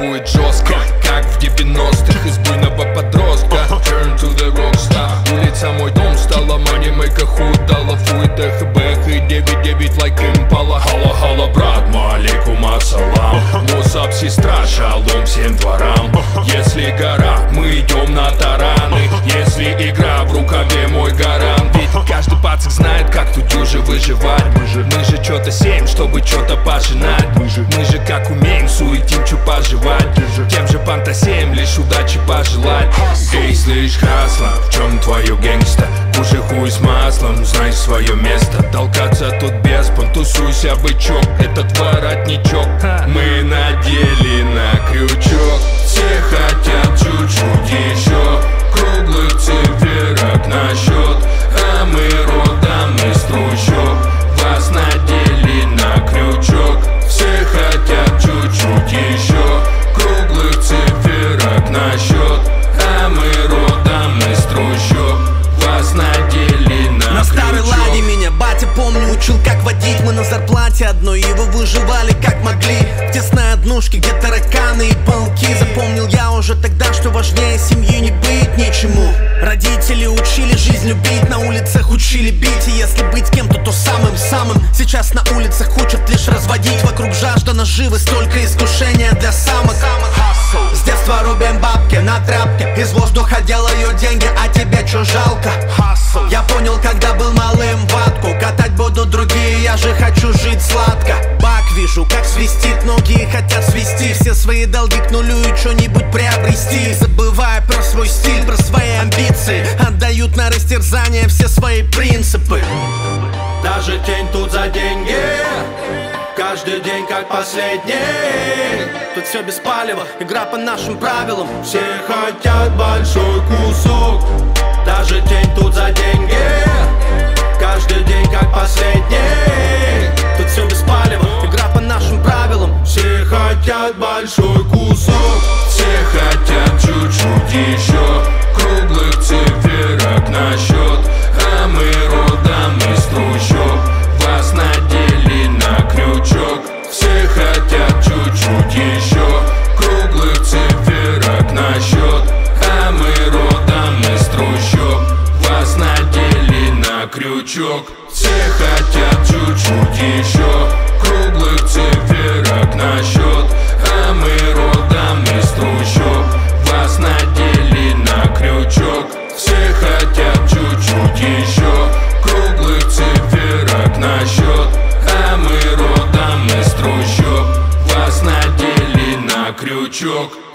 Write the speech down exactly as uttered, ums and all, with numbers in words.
будет жестко, как в девяностых из буйного подростка. Turn to the rockstar. Улица мой дом стала манимейка худала. Фуит эх бэх и девять девять лайк импала. Хала хала брат, малейкум ассалам. Мусап сестра, шалом всем дворам. Если гора, мы идем на тараны. Если игра в рукаве мой гарант. Ведь каждый пацак знает, как тут дюже выживать. Мы же, мы же чё-то сеем, чтобы чё-то пожинать. Мы же, мы же как умеем, суетим, чё поживать. Тем же фантазиям лишь удачи пожелать. Эй, слышь, хасла, в чем твое гэнгста? Уже хуй с маслом, знай свое место. Толкаться тут без пон, тусуйся, бычок. Этот воротничок мы надели на крючок. Все хотят чуть-чуть еще круглых циферок на счет. А мы родом из трущоб, вас надели на крючок. Все хотят чуть-чуть еще круглых циферок на счет. А мы родом из трущоб, вас надели на, на крючок. На старой ладе меня батя, помню, учил, как водить. Мы на зарплате одной его выживали как могли. В тесной однушке, где тараканы и пауки. Запомнил я уже тогда, что важнее семьи не быть ничему. Родители учили жизнь любить, на улицах учили бить. И если быть кем-то, то самым-самым. Сейчас на улицах учат лишь разводить. Вокруг жажда наживы, столько искушения для самок. С детства рубим бабки на тряпке. Из воздуха делаю деньги, а тебе чё жалко? Я понял, когда был малым, ватку катать будут другие, я же хочу жить сладко. Бак вижу, как свистит, ноги хотят свести все свои долги к нулю и что-нибудь приобрести. Забывая про свой стиль, про свои амбиции. Отдают на растерзание все свои принципы. Даже тень тут за деньги, каждый день как последний. Тут все без палева, игра по нашим правилам. Все хотят большой кусок. Даже тень тут за деньги, каждый день как последний. Тут все без палева, игра по нашим правилам. Все хотят большой кусок. Все хотят чуть-чуть еще круглых циферок на счет. А мы родом из трущоб, вас надели на крючок. Все хотят чуть-чуть еще круглых циферок на счет. А мы родом из трущоб, вас надели на крючок. Все хотят чуть-чуть еще круглых циферок на счет. А мы родом из трущоб, вас надели на крючок. Все хотят чуть-чуть еще круглых циферок на счет. А мы родом из трущоб, вас надели на крючок.